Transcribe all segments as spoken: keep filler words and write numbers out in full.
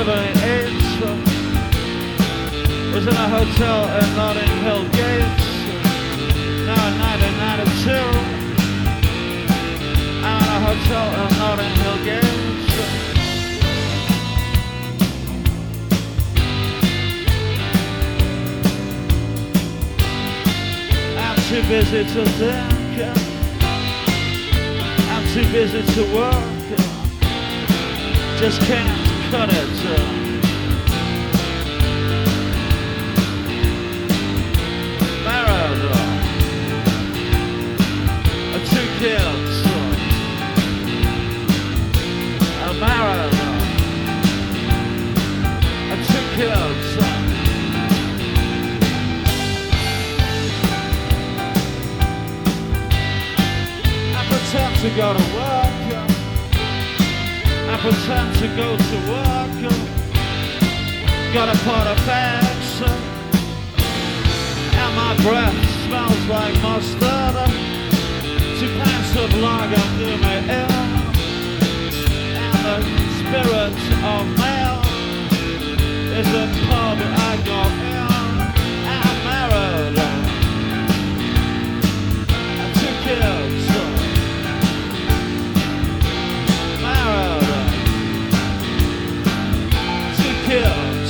seventy-eight. Was in a hotel in Notting Hill Gate. Now in nineteen ninety-two, I'm in a hotel in Notting Hill Gate. I'm too busy to think. I'm too busy to work. Just can't cut it. Married, uh, two kids. Uh, married, uh, two kids. Uh, I pretend to go to work. I pretend to go to work. Got a pot of bags, and my breath smells like mustard. Two pints of lager do me ill, and the spirit of male is the pub I go in. I'm married, and two kids. Kids.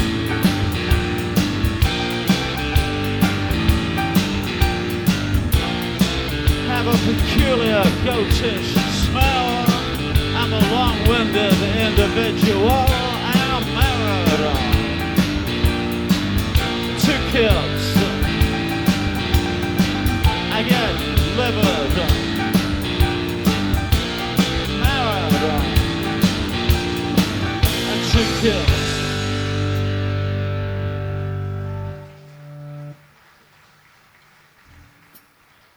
Have a peculiar goatish smell. I'm a long-winded individual. I'm married. Two kids. I get livid. Married. And two kids.